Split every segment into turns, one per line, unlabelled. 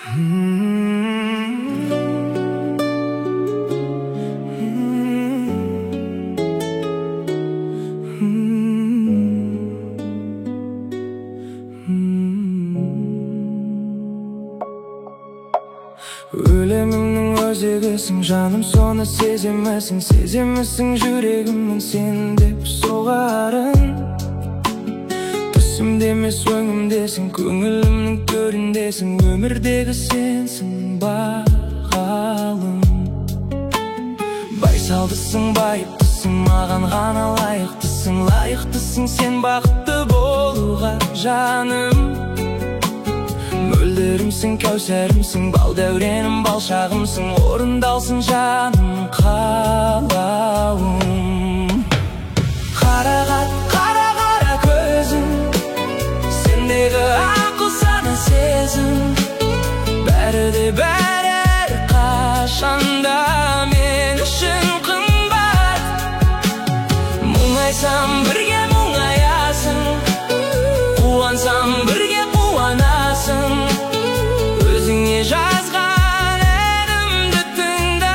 Өлемімнің өзегісің, жаным соны сеземісің, сеземісің жүрегімнің сен деп соғарын. Түсімде емес өңімдесің, көңілімнің төріндесің, өмірдегі сенсің бағалым. Байсалдысың, байыптысың, маған ғана лайықтысың, лайықтысың сен бақытты болуға жаным. Мөлдірімсің, кәусәрімсің, бал дәуренім, бал шағымсың, орындалсын жаным қалауым. Қарағат, қара көзің, сендегі ақыл сана сезім, бәрі де бәрі әрқашанда мен үшін қымбат. Мұңайсам бірге мұңаясың, қуансам бірге қуанасың. Өзіңе жазған әнімді тыңда.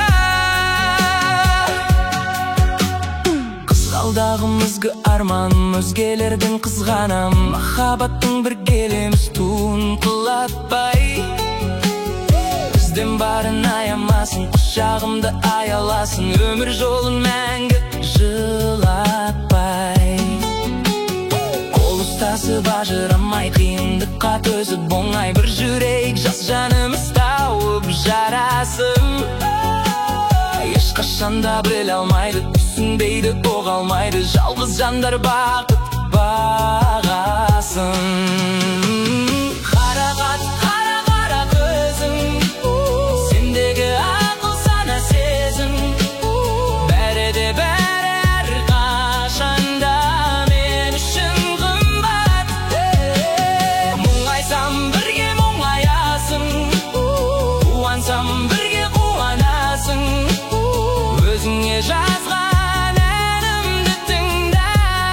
Қызғалдағым ізгі арманым, өзгелердің қызғанам. Махаббаттың біргелеміз туын құлатпай. Бізден барын аямасын, құшағымды аяласын, өмір жолын мәңгі жылатпай. Қол ұстасып ажырамай, қиындыққа төзіп оңай бір жүрейік, жас жанымыз тауып жарасым. Ешқашанда біле алмайды, түсінбейді, оға алмайды, жалғыз жандар бақыт бағасын. Қарағат, қара көзің, сендегі ақыл сана сезім, бәрі де бәрі әрқашанда мен үшін қымбат. Мұңайсам бірге мұңаясың, қуансам бірге қуанасың. Өзіңе жазған әнімді тыңда.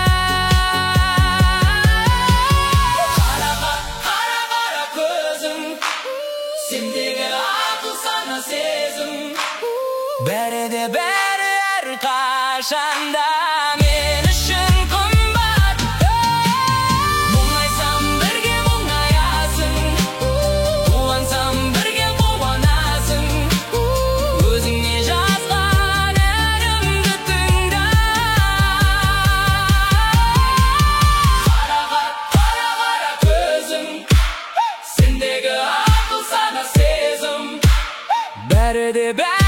Қара көзің, сендегі ақыл сана сезім, бәрі де бәрі әрқашанда мен үшін қымбат. Мұңайсам бірге мұңаясың, қуансам бірге қуанасың. Өзіңе жазған әнімді тыңда. Қара көзің, сендегі ақыл сана сезім, бәрі де бәрі